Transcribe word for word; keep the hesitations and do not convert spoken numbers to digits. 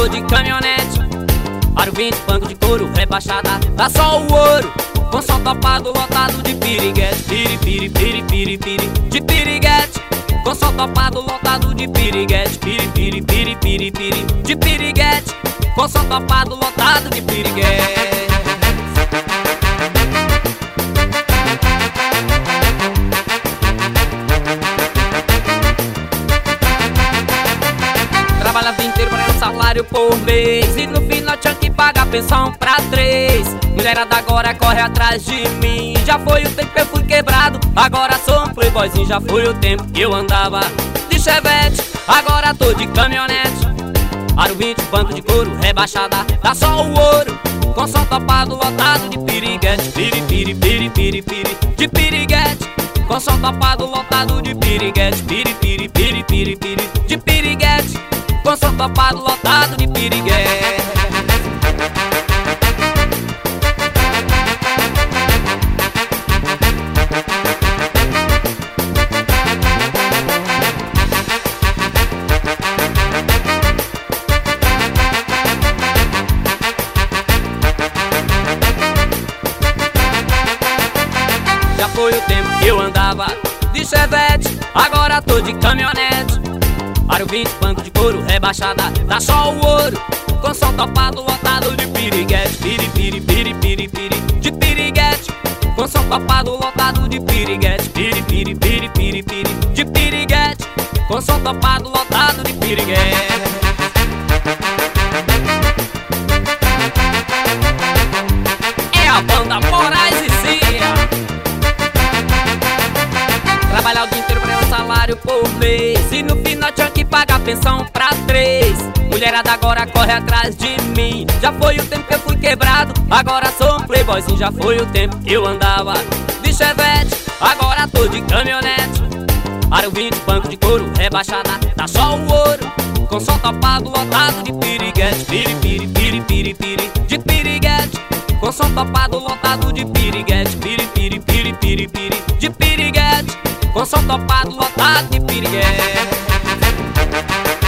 tô de caminhonete, aro vinte, banco de couro, rebaixada, dá só o ouro. Com som topado, lotado de piriguete, piri, piri, piri, piri, piri, de piriguete. Com som topado, lotado de piriguete, piri, piri, piri, piri, piri, de piriguete. Com som topado, lotado de piriguete. Trabalha o dia inteiro para um salário por mês, e no final tinha que pagar pensão pra três. Mulherada agora corre atrás de mim. Já foi o tempo que eu fui quebrado, agora sou um playboyzinho. Já foi o tempo que eu andava de chevette, agora tô de caminhonete. Aro vinte, banco de couro, rebaixada, dá só o ouro. Com som topado, lotado de piriguete, piri, piri, piri, piri, piri, de piriguete. Com som topado, lotado de piriguete, piri, piri, piri, piri, piri, de piriguete. Com som topado, lotado de piriguete. Já foi o tempo que eu andava de chevette, agora tô de caminhonete. Aro vinte, banco de couro, rebaixada, dá só o ouro. Com som topado, lotado de piriguete, piri, piri, piri, piri, piri, de piriguete. Com som topado, lotado de piriguete, piri, piri, piri, piri, piri, de piriguete. Com som topado, lotado de piriguete. É a banda Moraes e Cia. Trabalhar o dia inteiro pra um salário por mês, e no final tinha que pagar pensão pra três. Mulherada agora corre atrás de mim. Já foi o tempo que eu fui quebrado, agora sou um playboyzinho. Já foi o tempo que eu andava de chevette, agora tô de caminhonete. Aro vinte, banco de couro, rebaixada, dá só o ouro. Com som topado, lotado de piriguete, piri, piri, piri, piri, piri, de piriguete. Com som topado, lotado de piriguete, piri, piri, piri, piri, piri, de piriguete. Com som topado, lotado de piriguete.